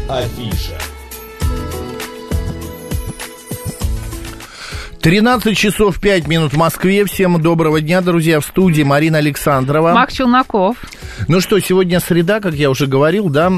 Афиша. 13 часов 5 минут в Москве. Всем доброго дня, друзья. В студии Марина Александрова. Мак Челноков. Ну что, сегодня среда, как я уже говорил, да?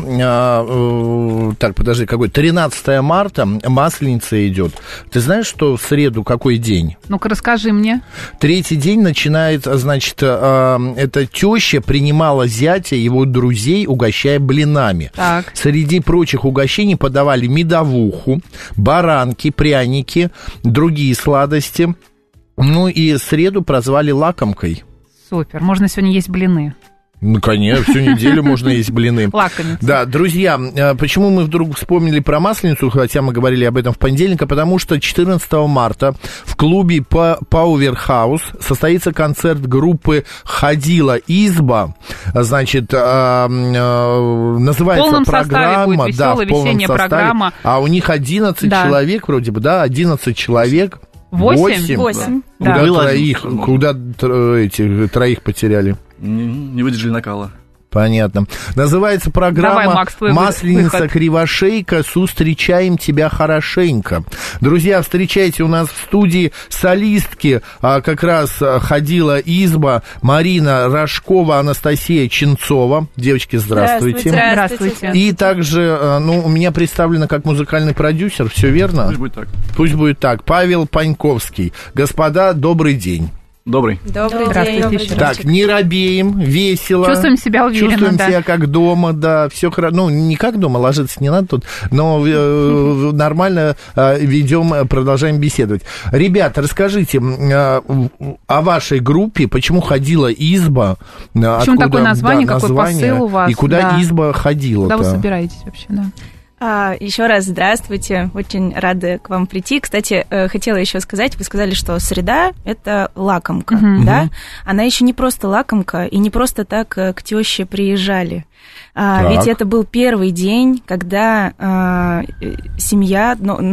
Так, подожди, какой? 13 марта, Масленица идет. Ты знаешь, что в среду какой день? Ну-ка, расскажи мне. Третий день начинает, значит, эта теща принимала зятя его друзей, угощая блинами. Так. Среди прочих угощений подавали медовуху, баранки, пряники, другие сладости. Ну и среду прозвали лакомкой. Супер. Можно сегодня есть блины. Ну, конечно, всю неделю можно есть блины. Лакомиться. Да, друзья, почему мы вдруг вспомнили про Масленицу, хотя мы говорили об этом в понедельник, потому что 14 марта в клубе Powerhouse состоится концерт группы «Ходила изба». Значит, называется программа. Будет веселая, да, весенняя программа. А у них 11 человек вроде бы, да, 11 человек. 8. Куда этих троих потеряли? Не выдержали накала. Понятно. Называется программа Давай, Макс, «Масленица Кривошейка. Встречаем тебя хорошенько». Друзья, встречайте у нас в студии солистки, как раз «Ходила изба», Марина Рожкова, Анастасия Ченцова. Девочки, здравствуйте. Здравствуйте. И также, у меня представлено как музыкальный продюсер, все верно? Пусть будет так. Пусть будет так. Павел Паньковский. Господа, добрый день. Добрый день. Так, не робеем, весело. Чувствуем себя уверенно, Чувствуем да. себя как дома, да, все хорошо. Ну, не как дома, ложиться не надо тут, но нормально ведем, продолжаем беседовать. Ребята, расскажите о вашей группе, почему «Ходила изба», почему такое название, какой посыл у вас? И куда изба ходила-то? Куда вы собираетесь вообще, да? Еще раз здравствуйте, очень рада к вам прийти. Кстати, хотела еще сказать, вы сказали, что среда – это лакомка, да? Она еще не просто лакомка, и не просто так к тёще приезжали. Ведь это был первый день, когда семья,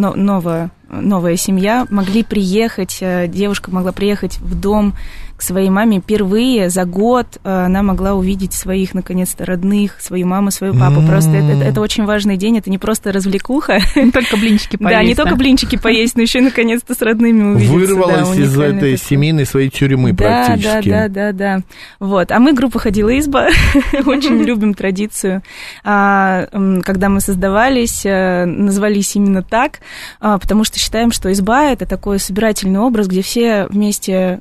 новая семья могли приехать, девушка могла приехать в дом к своей маме впервые за год. Она могла увидеть своих, наконец-то, родных, свою маму, свою папу. Просто это очень важный день, это не просто развлекуха. Не только блинчики поесть. Да, не только блинчики поесть, но еще и, наконец-то, с родными увидеться. Вырвалась из этой семейной своей тюрьмы практически. Да. Вот. А мы, группа «Ходила изба», очень любим традицию. Когда мы создавались, назвались именно так, потому что считаем, что изба – это такой собирательный образ, где все вместе,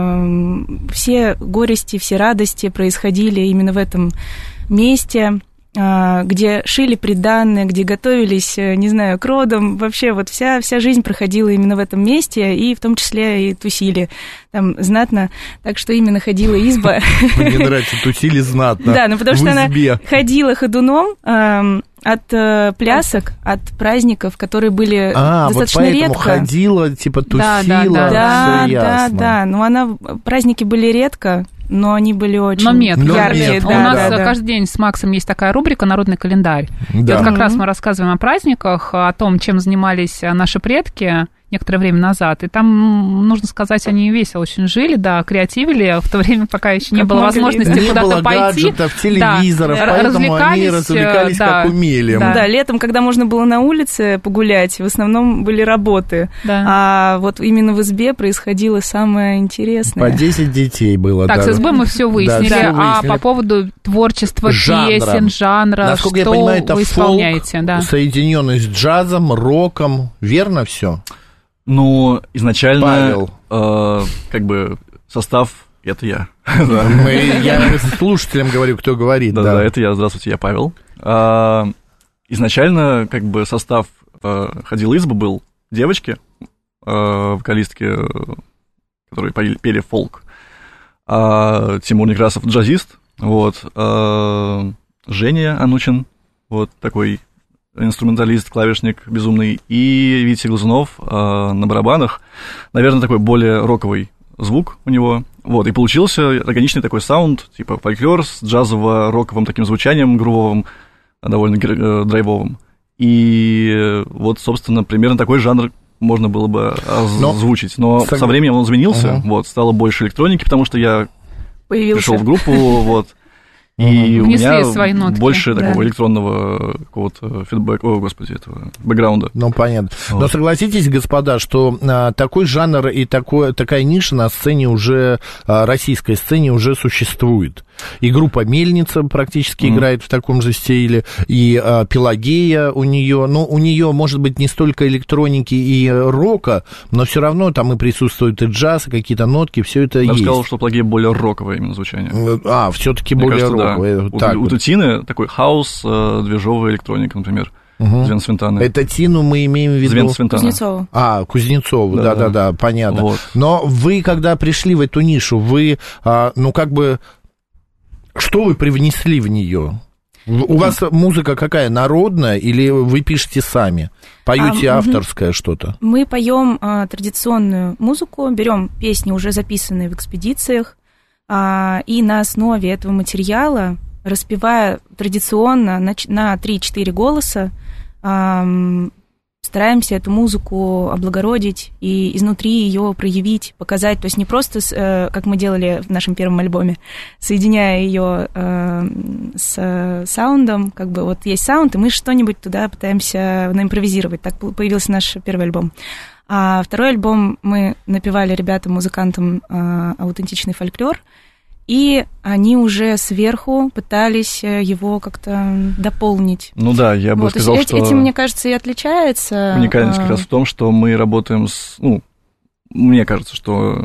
все горести, все радости происходили именно в этом месте, где шили приданное, где готовились, не знаю, к родам. Вообще вот вся жизнь проходила именно в этом месте, и в том числе и тусили там знатно. Так что именно «Ходила изба». Мне нравится, тусили знатно. Да, ну потому что она ходила ходуном от плясок, от праздников, которые были достаточно вот поэтому редко. Ходила, типа тусила, да. Но праздники были редко, но они были очень яркие. У нас каждый день с Максом есть такая рубрика «Народный календарь». Да. И вот как раз мы рассказываем о праздниках, о том, чем занимались наши предки некоторое время назад. И там, нужно сказать, они весело очень жили, да, креативили в то время, пока еще не было возможности куда-то пойти. Не было гаджетов, телевизоров, поэтому они развлекались как умели. Да, летом, когда можно было на улице погулять, в основном были работы. Да. А вот именно в избе происходило самое интересное. По 10 детей было. Так, с избы мы все выяснили. Да, а по поводу творчества, песен, жанра, насколько что я понимаю, это вы исполняете? Фолк, соединенный с джазом, роком. Верно все? Ну, изначально, как бы, состав — это я. Я слушателям говорю, кто говорит. Да, это я. Здравствуйте, я Павел. Изначально, как бы, состав «Ходила изба» был девочки, вокалистки, которые пели фолк. Тимур Некрасов — джазист. Вот. Женя Анучин, вот такой инструменталист, клавишник безумный, и Витя Глазунов на барабанах. Наверное, такой более роковый звук у него. Вот, и получился органичный такой саунд, типа фольклор с джазово-роковым таким звучанием, грувовым, довольно драйвовым. И вот, собственно, примерно такой жанр можно было бы озвучить. Но со временем он изменился, вот, стало больше электроники, потому что я пришел в группу, вот. И внесли у меня свои нотки. больше такого электронного какого-то фидбэка, этого бэкграунда. Ну, понятно. Вот. Но согласитесь, господа, что такой жанр и такая ниша на сцене уже, российской сцене уже существует. И группа «Мельница» практически играет в таком же стиле, и «Пелагея» у нее, ну, у нее, может быть, не столько электроники и рока, но все равно там и присутствует и джаз, и какие-то нотки, все это есть. Я бы сказал, что «Пелагея» более роковое именно звучание. Все-таки более роковое. Да. У Тутины такой хаос, движовая электроника, например. Звен Свинтаны. Это Тину мы имеем в виду... Звен Свинтаны. Кузнецову. Кузнецову, да, понятно. Вот. Но вы, когда пришли в эту нишу, вы, ну, как бы, что вы привнесли в нее? У вас музыка какая, народная, или вы пишете сами? Поете авторское что-то? Мы поем традиционную музыку, берем песни, уже записанные в экспедициях, и на основе этого материала, распевая традиционно на 3-4 голоса, стараемся эту музыку облагородить и изнутри ее проявить, показать. То есть не просто, как мы делали в нашем первом альбоме, соединяя ее с саундом, как бы вот есть саунд, и мы что-нибудь туда пытаемся наимпровизировать. Так появился наш первый альбом. А второй альбом мы напевали ребятам, музыкантам аутентичный фольклор, и они уже сверху пытались его как-то дополнить. Ну да, я бы сказал, что... Этим, мне кажется, и отличается... Уникальность как раз в том, что мы работаем с... Ну, мне кажется, что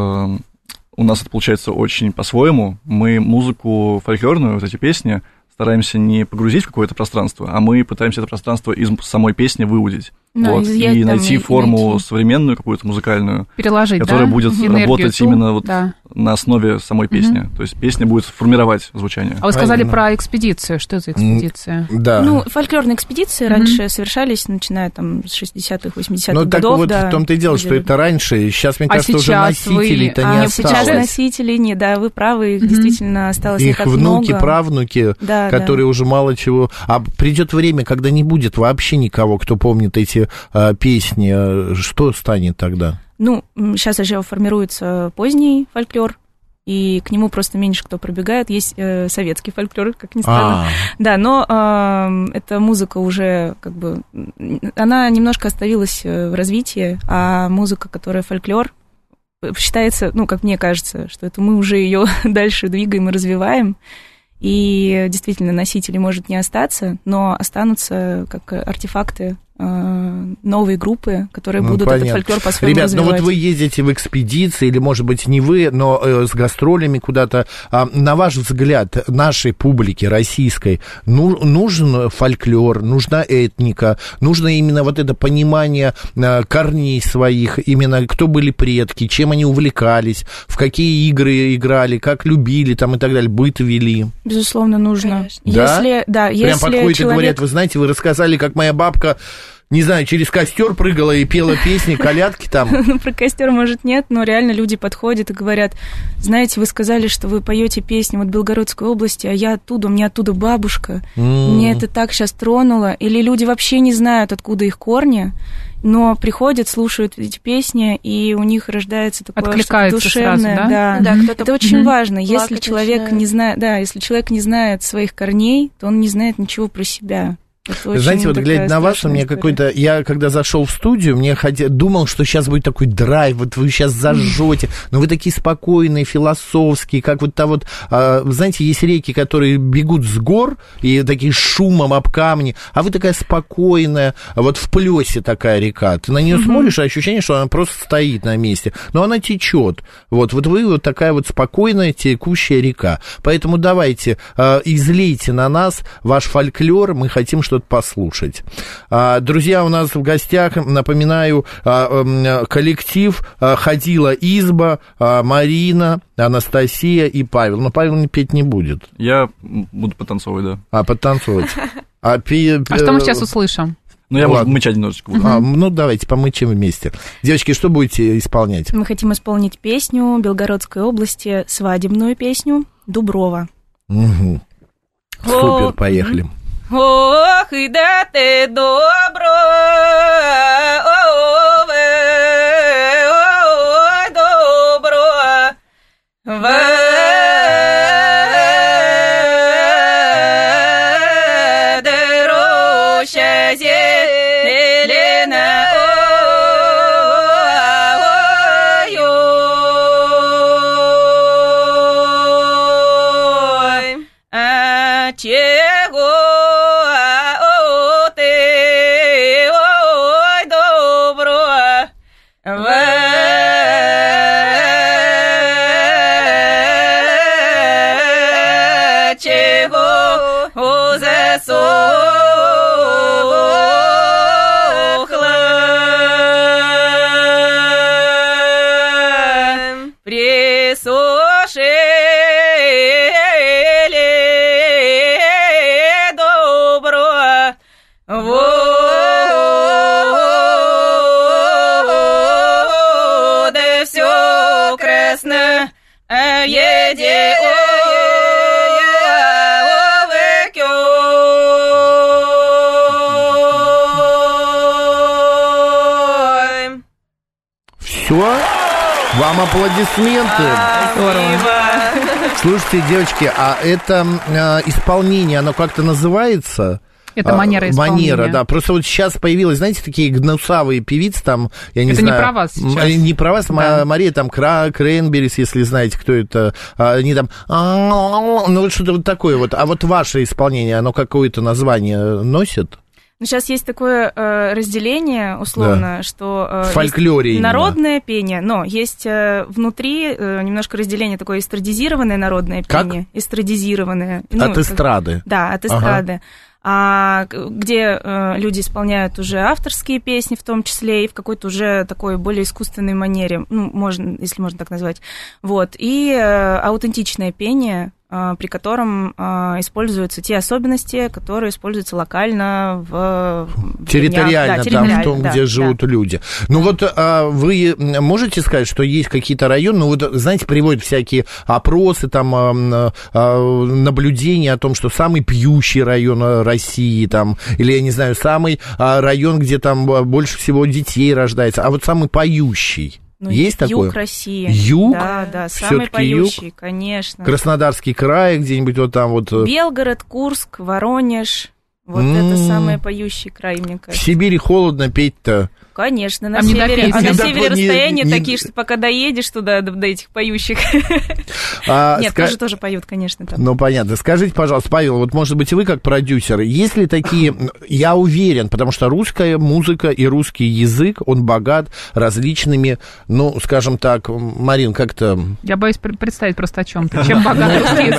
у нас это получается очень по-своему. Мы музыку фольклорную, вот эти песни, стараемся не погрузить в какое-то пространство, а мы пытаемся это пространство из самой песни выудить. Да, вот, и найти форму современную, какую-то музыкальную, переложить, которая будет энергию работать именно вот на основе самой песни. То есть песня будет формировать звучание. А вы сказали про экспедицию. Что за экспедиция? Да. Ну, фольклорные экспедиции раньше совершались, начиная там с 60-х, 80-х годов. Ну, так вот в том-то и дело, что это раньше. Сейчас, мне кажется, уже носителей-то не осталось. Сейчас носителей нет, да, вы правы, их действительно осталось не так много. Их внуки, правнуки, которые уже мало чего... А придет время, когда не будет вообще никого, кто помнит эти песни. Что станет тогда? Ну, сейчас еще формируется поздний фольклор, и к нему просто меньше кто пробегает. Есть советский фольклор, как ни странно. Да, но эта музыка уже как бы... Она немножко остановилась в развитии, а музыка, которая фольклор, считается, ну, как мне кажется, что это мы уже ее дальше двигаем и развиваем. И действительно, носителей может не остаться, но останутся как артефакты, новые группы, которые будут этот фольклор по-своему развивать. Ребят, ну вот вы ездите в экспедиции, или, может быть, не вы, но с гастролями куда-то. На ваш взгляд, нашей публике российской нужен фольклор, нужна этника, нужно именно вот это понимание корней своих, именно кто были предки, чем они увлекались, в какие игры играли, как любили там и так далее, быт вели. Безусловно, нужно. Да? Если прям подходит человек... и говорят, вы знаете, вы рассказали, как моя бабка, не знаю, через костер прыгала и пела песни, колядки там. Ну, про костер, может, нет, но реально люди подходят и говорят, знаете, вы сказали, что вы поете песни вот Белгородской области, а я оттуда, у меня оттуда бабушка. Мне это так сейчас тронуло. Или люди вообще не знают, откуда их корни, но приходят, слушают эти песни, и у них рождается такое что-то душевное. Сразу, да? Да, это очень важно. Если человек не знает, если человек не знает своих корней, то он не знает ничего про себя. Знаете, вот глядя на вас, у меня какой-то... Я, когда зашел в студию, думал, что сейчас будет такой драйв, вот вы сейчас зажжете, но вы такие спокойные, философские, как вот та вот... знаете, есть реки, которые бегут с гор, и такие шумом об камни, а вы такая спокойная, вот в плесе такая река. Ты на нее смотришь, а ощущение, что она просто стоит на месте, но она течет. Вот вы вот такая вот спокойная, текущая река. Поэтому давайте, излейте на нас ваш фольклор, мы хотим что-то послушать. Друзья, у нас в гостях, напоминаю, коллектив «Ходила изба», Марина, Анастасия и Павел. Но Павел петь не будет. Я буду подтанцовывать, да. Подтанцовывать. А что мы сейчас услышим? Ну, я, может, мычать немножечко буду. Ну, давайте помычим вместе. Девочки, что будете исполнять? Мы хотим исполнить песню Белгородской области, свадебную песню «Дуброва». Супер, поехали. Ох, и да ты добро, добро, роща зелена, ой, а чего ты, ой, добро чего засохла, присушили добро воды, все красное еде. Все? Вам аплодисменты. Слушайте, девочки, а это исполнение, оно как-то называется? Это манера исполнения. Манера, да. Просто вот сейчас появилась, знаете, такие гнусавые певицы там, я не знаю. Это не про вас сейчас. Не про вас, да. Мария там Кренберис, если знаете, кто это. Они там, ну вот что-то вот такое вот. А вот ваше исполнение, оно какое-то название носит? Ну, сейчас есть такое разделение, условно, да, что в фольклоре есть народное пение, но есть внутри немножко разделение такое эстрадизированное народное пение. Как? Эстрадизированное. От эстрады? Да, от эстрады. Где люди исполняют уже авторские песни, в том числе, и в какой-то уже такой более искусственной манере, ну, можно, если можно так назвать. Вот. И аутентичное пение, при котором используются те особенности, которые используются локально в территориально, да, там, в том, да, где живут люди. Ну вот вы можете сказать, что есть какие-то районы, ну вот, знаете, приводят всякие опросы, там, наблюдения о том, что самый пьющий район России, там, или, я не знаю, самый район, где там больше всего детей рождается, а вот самый поющий. Ну, есть юг такое? Юг России. Юг? Да, самый поющий, юг? Конечно. Краснодарский край где-нибудь вот там вот. Белгород, Курск, Воронеж. Вот это самый поющий край, мне кажется. В Сибири холодно петь-то. Конечно, на севере расстояния такие, что пока доедешь туда, до этих поющих. Нет, тоже поют, конечно. Там. Ну, понятно. Скажите, пожалуйста, Павел, вот, может быть, вы как продюсер, есть ли такие, я уверен, потому что русская музыка и русский язык, он богат различными, ну, скажем так, Марин, как-то... Я боюсь представить просто о чем-то. Чем богат русский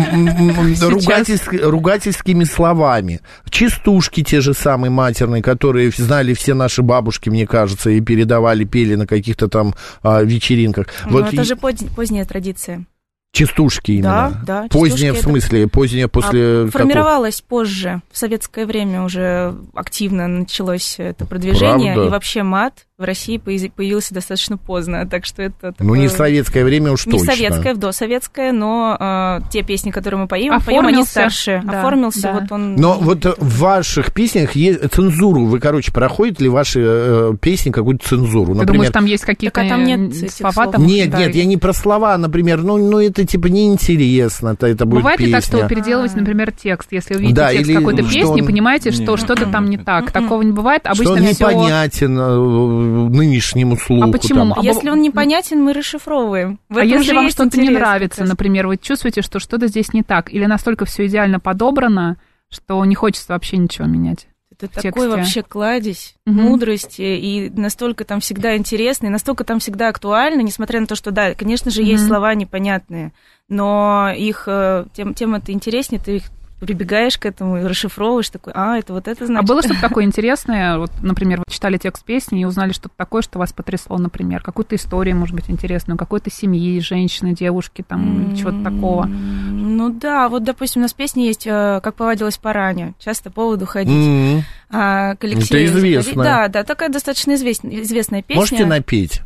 язык? Ругательскими словами. Частушки те же самые матерные, которые знали все наши бабушки, мне кажется, и передавали, пели на каких-то там вечеринках. Ну, вот это же поздняя традиция. Частушки именно? Да. Поздняя в смысле? Поздняя после... Формировалась позже. В советское время уже активно началось это продвижение. Правда? И вообще мат в России появился достаточно поздно. Так что это... Ну, не в советское время уж точно. Не в советское, в досоветское, но те песни, которые мы поем, они старше. Да, оформился, да. Вот он... Но вот в ваших песнях есть цензуру. Вы, короче, проходите ли ваши песни какую-то цензуру? Ты думаешь, там есть какие-то слова? Нет, я не про слова, например. Ну, это типа неинтересно, это будет бывает песня. Бывает и так, что вы переделываете, например, текст. Если вы видите текст какой-то песни, понимаете, что что-то там не так. Такого не бывает. Обычно что он непонятен нынешнему слуху. А почему? Если он непонятен, мы расшифровываем. А если вам что-то не нравится, например, вы чувствуете, что что-то здесь не так, или настолько все идеально подобрано, что не хочется вообще ничего менять? Это такой вообще кладезь мудрости, и настолько там всегда интересно, и настолько там всегда актуально, несмотря на то, что, да, конечно же, есть слова непонятные, но их, тем это интереснее, ты их прибегаешь к этому и расшифровываешь, такой, это вот это значит. А было что-то такое интересное, вот, например, вы читали текст песни и узнали что-то такое, что вас потрясло, например, какую-то историю, может быть, интересную, какой-то семьи, женщины, девушки, там, чего-то такого? Ну да, вот, допустим, у нас песня есть «Как повадилась пораня», часто поводу ходить. Это известно. Да, такая достаточно известная песня. Можете напеть?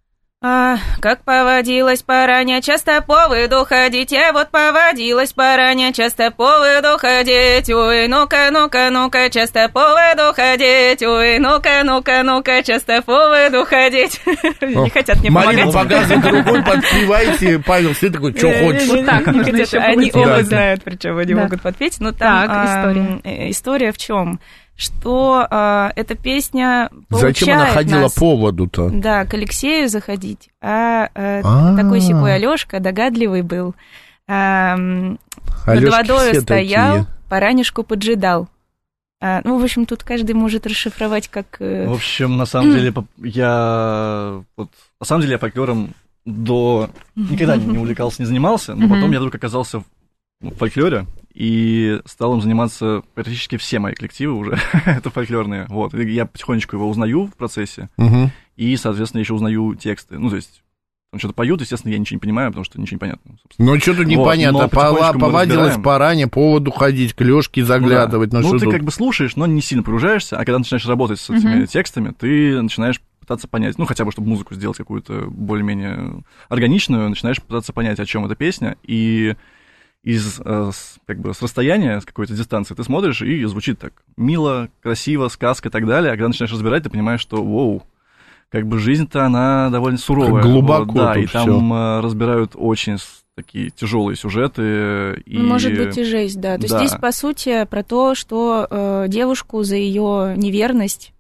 Как поводилась пораня, часто поводу ходить, я вот поводилась пораня, часто поводу ходить, ой, ну-ка, часто поводу ходить, ой, ну-ка, часто поводу ходить. Не хотят мне помогать. Марина показывает рукой, подпевайте, Павел, все такой, что хочешь. Вот так, они оба знают, причем они могут подпеть, но там история в чем? что эта песня получает Зачем она ходила нас, поводу-то? Да, к Алексею заходить. Такой-сякой Алёшка догадливый был. Над водою стоял, паранишку поджидал. Ну, в общем, тут каждый может расшифровать как... В общем, на самом деле, я фольклором никогда не увлекался, не занимался, но потом я вдруг оказался в фольклоре, и стал им заниматься практически все мои коллективы уже, это фольклорные. Вот. И я потихонечку его узнаю в процессе, и, соответственно, еще узнаю тексты. Ну, то есть, там что-то поют, естественно, я ничего не понимаю, потому что ничего не понятно. Ну, что-то непонятно. Повадилась по ране, поводу ходить, к Лёшке заглядывать. Ну, ты как бы слушаешь, но не сильно погружаешься, а когда начинаешь работать с этими текстами, ты начинаешь пытаться понять, ну, хотя бы, чтобы музыку сделать какую-то более-менее органичную, начинаешь пытаться понять, о чем эта песня, и с расстояния, с какой-то дистанции ты смотришь, и звучит так мило, красиво, сказка и так далее, а когда начинаешь разбирать, ты понимаешь, что, воу, как бы жизнь-то, она довольно суровая. Глубоко вот, да, и всё. там разбирают очень такие тяжелые сюжеты. И... Может быть и жесть, да. То есть здесь, по сути, про то, что девушку за ее неверность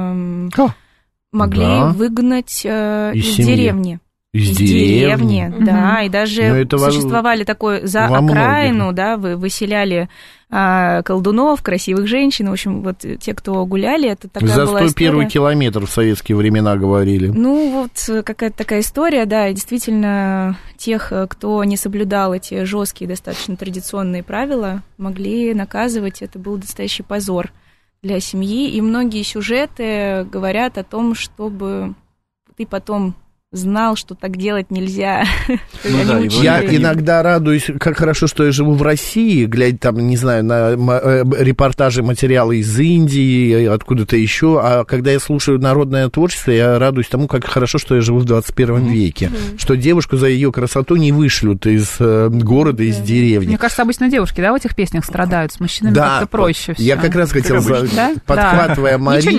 могли выгнать из деревни. Из деревни, да, и даже существовали такое за окраину, да, выселяли колдунов, красивых женщин, в общем, вот те, кто гуляли, это такая была история. За 101 километр в советские времена говорили. Ну, вот какая-то такая история, да, и действительно, тех, кто не соблюдал эти жесткие, достаточно традиционные правила, могли наказывать, это был настоящий позор для семьи, и многие сюжеты говорят о том, чтобы ты потом знал, что так делать нельзя. Я иногда радуюсь, как хорошо, что я живу в России, глядя там, не знаю, на репортажи, материалы из Индии, откуда-то еще, а когда я слушаю народное творчество, я радуюсь тому, как хорошо, что я живу в 21 веке, что девушку за ее красоту не вышлют из города, из деревни. Мне кажется, обычно девушки, да, в этих песнях страдают, с мужчинами как-то проще все. Я как раз хотел, подхватывая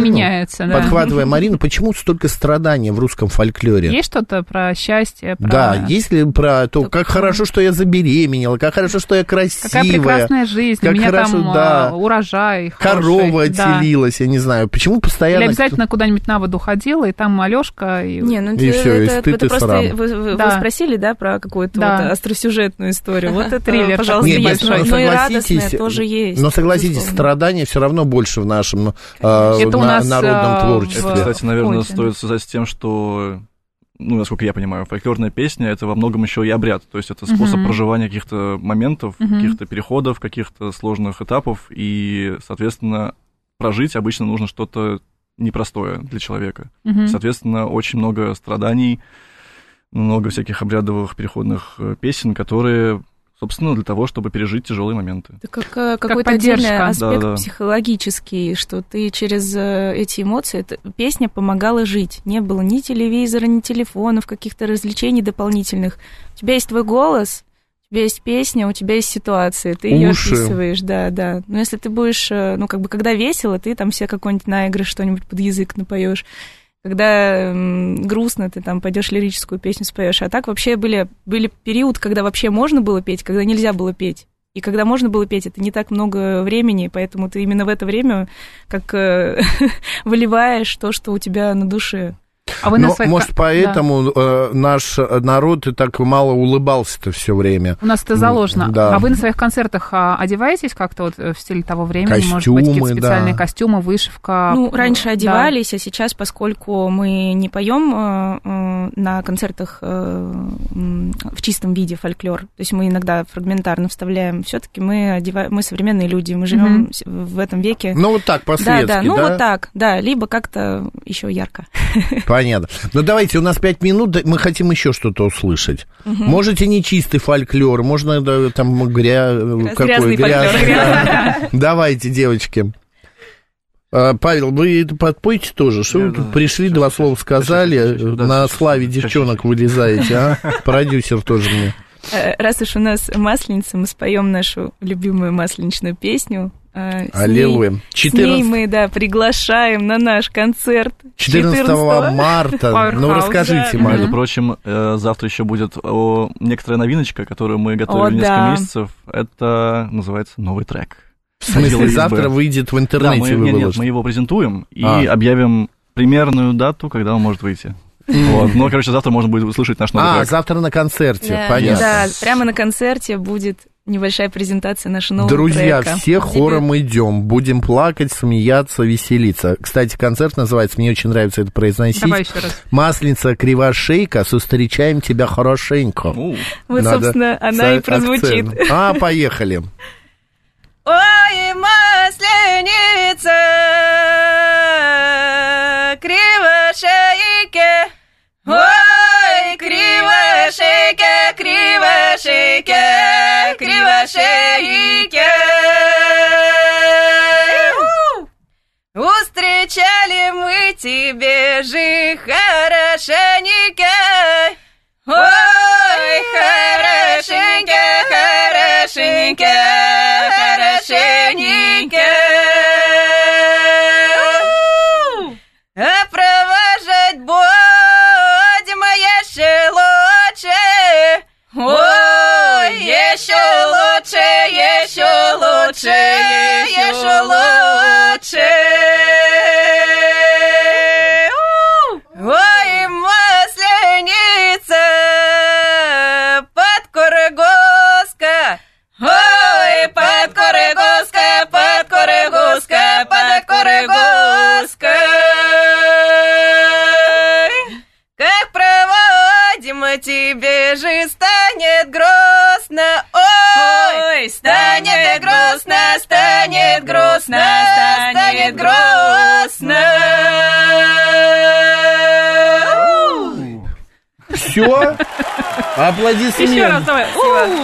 Марину, почему столько страданий в русском фольклоре? Что-то про счастье, про... Да, есть ли про то, как хорошо, что я забеременела, как хорошо, что я красивая. Какая прекрасная жизнь, как у меня хорошо, там урожай хороший. Корова отселилась, я не знаю, почему постоянно... Или обязательно куда-нибудь на воду ходила, и там Алёшка... Не, ну и все, и стыд, и просто срам. Вы спросили, да, про какую-то вот остросюжетную историю. Вот это триллер, пожалуйста, есть. Но и радостное тоже есть. Но согласитесь, страдания все равно больше в нашем народном творчестве. Это, кстати, наверное, стоит связать с тем, что... Ну, насколько я понимаю, фольклорная песня — это во многом еще и обряд, то есть это способ проживания каких-то моментов, каких-то переходов, каких-то сложных этапов, и, соответственно, прожить обычно нужно что-то непростое для человека. Соответственно, очень много страданий, много всяких обрядовых переходных песен, которые... собственно, для того, чтобы пережить тяжелые моменты. Это какой-то отдельный аспект психологический, что ты через эти эмоции... Песня помогала жить. Не было ни телевизора, ни телефонов, каких-то развлечений дополнительных. У тебя есть твой голос, у тебя есть песня, у тебя есть ситуация, ты ее описываешь, да. Но если ты будешь, когда весело, ты там себе какой-нибудь наигрыш, что-нибудь под язык напоешь. Когда грустно, ты там пойдешь лирическую песню споешь. А так вообще были период, когда вообще можно было петь, когда нельзя было петь. И когда можно было петь, это не так много времени, поэтому ты именно в это время как выливаешь то, что у тебя на душе. Может, поэтому наш народ и так мало улыбался-то все время. У нас это заложено. Да. А вы на своих концертах одеваетесь как-то вот в стиле того времени? Костюмы, может быть, какие-то специальные костюмы, вышивка? Ну, раньше одевались, а сейчас, поскольку мы не поем на концертах в чистом виде фольклор, то есть мы иногда фрагментарно вставляем, все-таки мы современные люди, мы живем в этом веке. Ну, вот так, по-светски, да? Вот так, да, либо как-то еще ярко. Понятно. Ну, давайте, у нас 5 минут, мы хотим еще что-то услышать. Можете не чистый фольклор, можно там грязный фольклор. Давайте, девочки. Павел, вы подпойте тоже? Что вы тут пришли, 2 слова сказали, на славе девчонок вылезаете, а? Продюсер тоже мне. Раз уж у нас масленица, мы споем нашу любимую масленичную песню. Аллилуйя. С ней мы, приглашаем на наш концерт 14 марта. Ну, расскажите, Мария. Между прочим, завтра еще будет некоторая новиночка, которую мы готовили несколько месяцев. Это называется новый трек. В смысле, завтра выйдет в интернете, Нет, мы его презентуем и объявим примерную дату, когда он может выйти. Вот. Ну, короче, завтра можно будет услышать наш новый трек. Завтра на концерте, да, понятно. Да, прямо на концерте будет небольшая презентация нашего нового Друзья, трека. все хором идем, будем плакать, смеяться, веселиться. Кстати, концерт называется, мне очень нравится это произносить. Давай еще раз. «Масленица кривошейка, встречаем тебя хорошенько». Вот, собственно, она и прозвучит. Поехали. Ой, масленица, кривошейке, ой, кривошейке, кривошейке, кривошейке. Встречали мы тебе же хорошенько. Ой, хорошенько, хорошенько, хорошенько. А провожать будем еще лучше. Ой, еще лучше, еще лучше, еще лучше. Ой, масленица, подкоргоска. Ой, подкоргоска, подкоргоска, подкоргоска. Как проводим тебе же станет грустно. Ой, станет грустно, станет грустно, станет грустно. Все? Аплодисменты. Еще раз давай.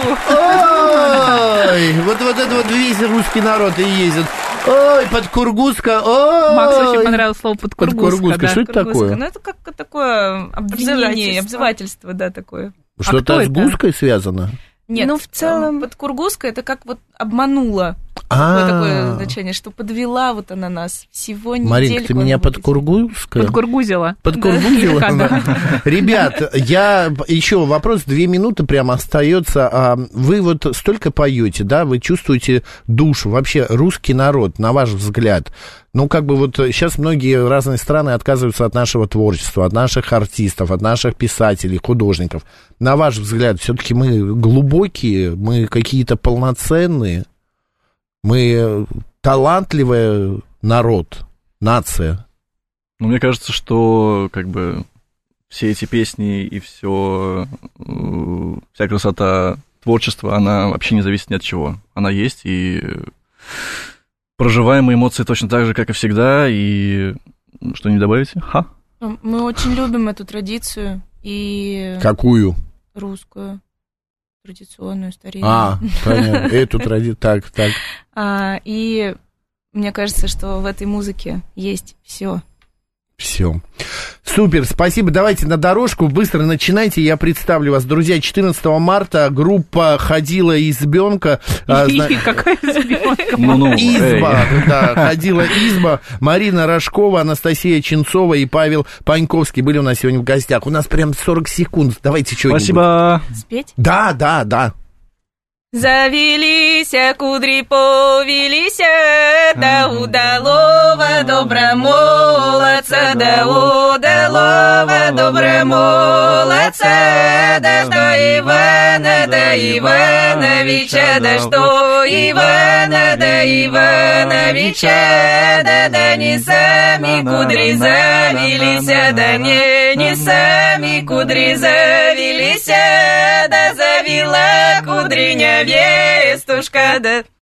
Ой, вот это вот весь русский народ и ездит. Ой, подкургуска, ой. Максу очень понравилось слово подкургуска. Да. Что это такое? Ну, это как такое обзывательство, да, такое. Что-то с гуской связано? Нет, ну, в целом, подкургуска это как вот обманула. Такое значение, что подвела вот она нас всего недельку. Маринка, ты меня подкургузила? Подкургузила. Ребят, я еще вопрос, 2 минуты прямо остается. Вы вот столько поете, да, вы чувствуете душу, вообще русский народ, на ваш взгляд. Ну, как бы вот сейчас многие разные страны отказываются от нашего творчества, от наших артистов, от наших писателей, художников. На ваш взгляд, все-таки мы глубокие, мы какие-то полноценные, мы талантливый народ, нация. Ну, мне кажется, что как бы все эти песни и вся красота творчества, она вообще не зависит ни от чего. Она есть, и проживаем эмоции точно так же, как и всегда, и что не добавите? Мы очень любим эту традицию и... Какую? Русскую, традиционную, старинную. Понятно, эту традицию, так. И мне кажется, что в этой музыке есть все. Все. Супер, спасибо. Давайте на дорожку, быстро начинайте, я представлю вас. Друзья, 14 марта группа «Ходила избенка». Какая избенка? Изба, да, «Ходила изба». Марина Рожкова, Анастасия Ченцова и Павел Паньковский были у нас сегодня в гостях. У нас прям 40 секунд. Давайте что-нибудь. Спасибо. Спеть? Да. Завелися кудри, повелися, да удалого добра молодца, да удалого добра молодца, да что Ивана, да Ивановича, да что Ивана, да Ивановича, да не сами кудри завелися, да не сами кудри завелися, да завела кудриня вестушка, да